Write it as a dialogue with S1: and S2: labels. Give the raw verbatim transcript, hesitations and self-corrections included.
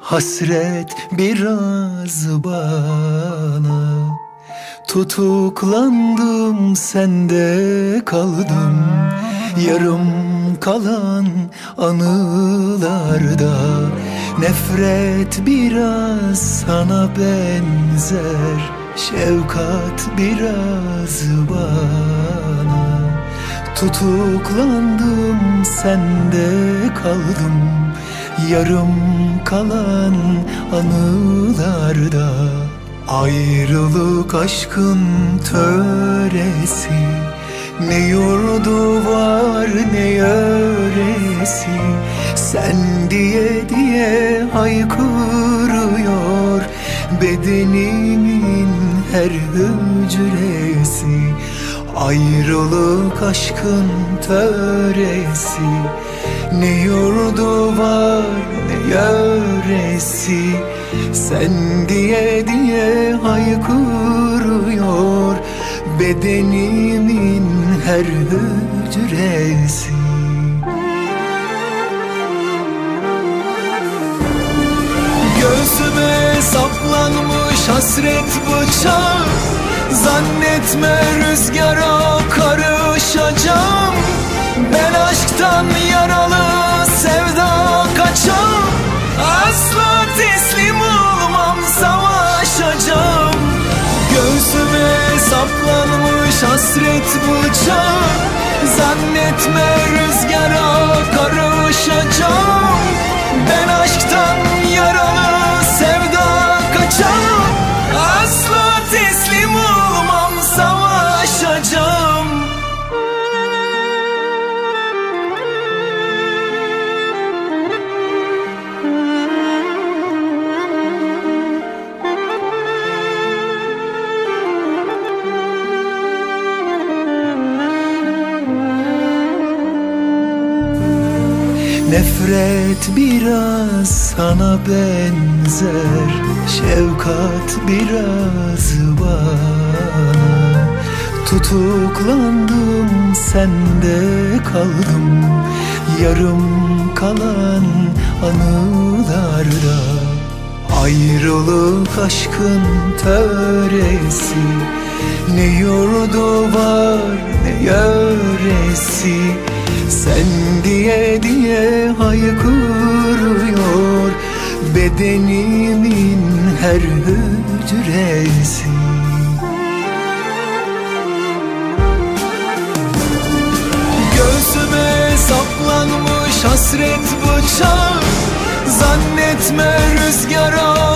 S1: Hasret biraz bana, tutuklandım sende kaldım. Yarım kalan anılarda nefret biraz sana benzer, şefkat biraz bana. Tutuklandım sende kaldım, yarım kalan anılarda. Ayrılık aşkın töresi, ne yurdu var ne yöresi. Sen diye diye haykırıyor bedenimin her hücresi. Ayrılık aşkın töresi, ne yurdu var ne yöresi. Sen diye diye haykırıyor bedenimin her hücresi. Göğsüme saplanmış hasret bıçağı, zannetme rüzgara karışacağım. Ben aşktan yaralı sevda kaçam, asla teslim olmam, savaşacağım. Göğsüme saplanmış hasret bıçağı, zannetme rüzgara karışacağım. Ben aşktan yaralı sevda kaçam, asla teslim olmam, savaşacağım. Nefret biraz sana benzer, şefkat biraz bana. Tutuklandım sende kaldım, yarım kalan anılarda. Ayrılık aşkın töresi, ne yurdu var ne yöresi. Sen diye diye haykırıyor bedenimin her hücresi. Göğsüme saplanmış hasret bıçağı, zannetme rüzgara